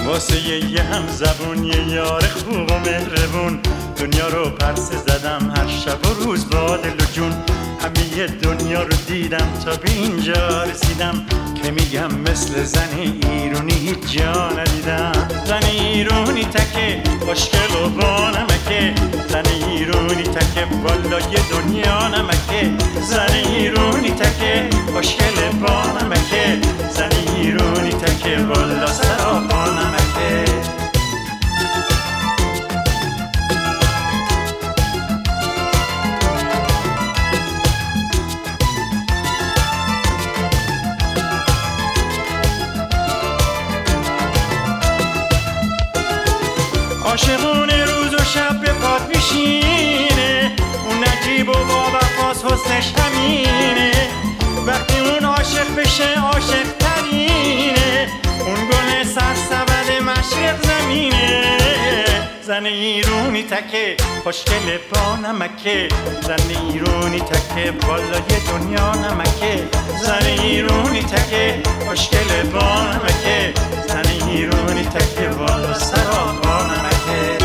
واسه یه هم زبون یه یار خوب و مهربون دنیا رو پرسه زدم هر شب و روز با دل و جون. همه دنیا رو دیدم تا به اینجا رسیدم که میگم مثل زن ایرونی هیچ جا ندیدم. زن ایرونی تکه خوشگل و با نمکه، زن ایرونی تکه والا یه دنیا نمکه. زن ایرونی تکه خوشگل با نمکه، زن ایرونی تکه والا سراپا نمکه. عاشقونه روز و شب به پات میشینه، اون نجیب و با وفاس حسنش همینه. وقتی اون عاشق بشه عاشق ترینه، اون گل سرسبد مشرق زمینه. زن ایرونی تکه خوشگل با نمکه، زن ایرونی تکه والا یه دنیا نمکه. زن ایرونی تکه خوشگل با نمکه، زن ایرونی تکه والا سراپا نمکه.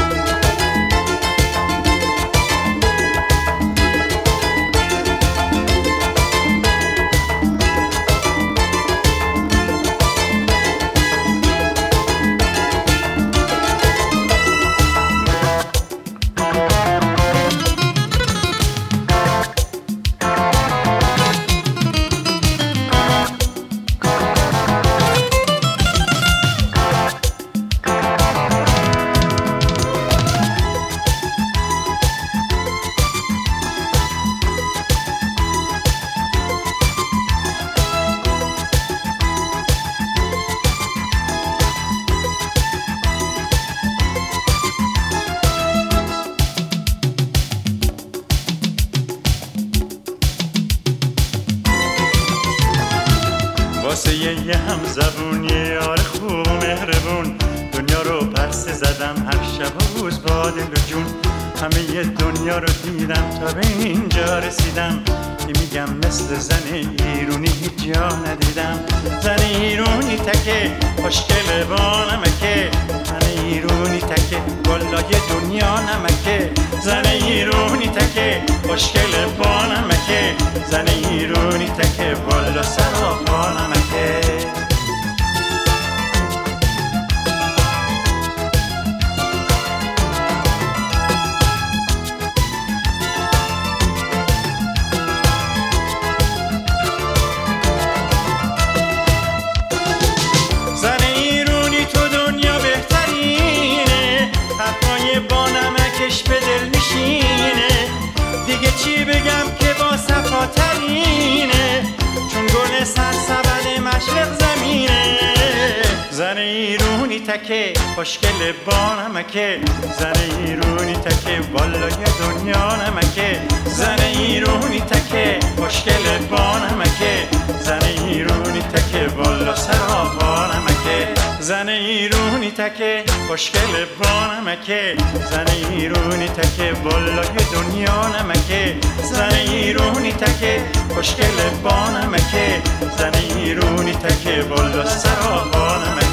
واسه یه هم زبون یه یار خوب و مهربون دنیا رو پرسه زدم هر شب و روز با دل و جون. همه دنیا رو دیدم تا به اینجا رسیدم که میگم مثل زن ایرونی هیچ جا ندیدم. زن ایرونی تکه خوشگل با نمکه، زن ایرونی تکه والا یه دنیا نمکه. زن ایرونی تکه خوشگل با نمکه، زن ایرونی تکه والا سراپا نمکه. زن ایرونی تو دنیا بهترینه، حرفای با نمکش به دل میشینه. دیگه چی بگم که با صفا ترینه، چون گل سرسبد مشرق زمینه. زن ایرونی تکه خوشگل با نمکه، زن ایرونی تکه والا یه دنیا نمکه. زن ایرونی تکه خوشگل با نمکه، زن ایرونی تکه والا سراپا نمکه. زن ایرونی تکه خوشگل با نمکه، زن ایرونی تکه والا یه دنیا نمکه. زن ایرونی تکه خوشگل با نمکه، زن ایرونی تکه والا سراپا نمکه.